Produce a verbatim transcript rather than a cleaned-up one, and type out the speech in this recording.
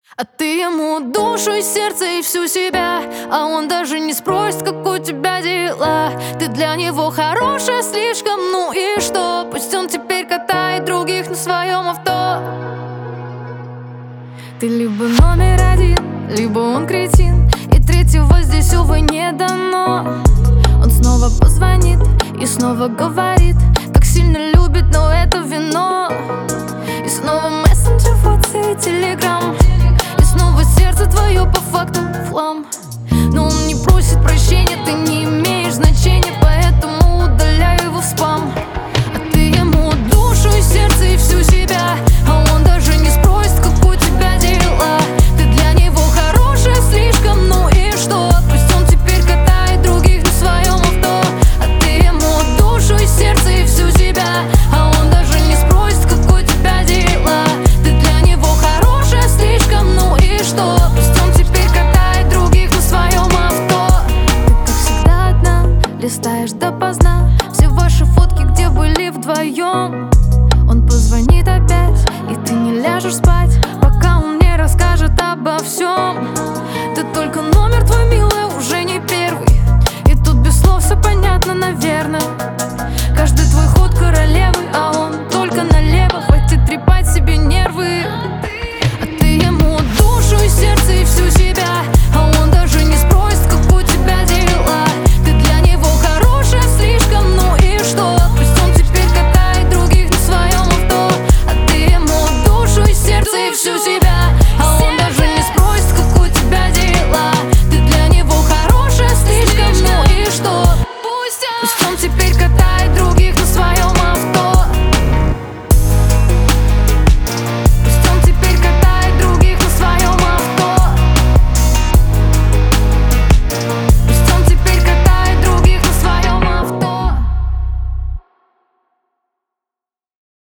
А ты ему душу и сердце и всю себя, а он даже не спросит, как у тебя дела. Ты для него хорошая слишком, ну и что? Пусть он теперь катает других на своем авто. Ты либо номер один, либо он кретин, и третьего здесь, увы, не дано. Он снова позвонит и снова говорит, как сильно любит, но это вино. И снова мессенджер, WhatsApp и Telegram, и снова сердце твое по факту флам. Но он не просит прощения, ты не имеешь значения, поэтому удаляю его в спам. А ты ему душу и сердце и всю себя, а он даже не спросит, как у тебя дела. Ты для него хорошая слишком, ну и что? Пусть он теперь катает других на своем авто. А ты ему душу и сердце и всю себя, а он даже не спросит, как у тебя дела. Ты для него хорошая слишком, ну и что? Пусть он теперь катает других на своем авто. Ты, как всегда, одна, листаешь допоздна все ваши фотки, где были вдвоем. Он позвонит опять, и ты не ляжешь спать, пока он не расскажет обо всем. Ты только номер твой, милая, уже не первый, и тут без слов все понятно, наверное.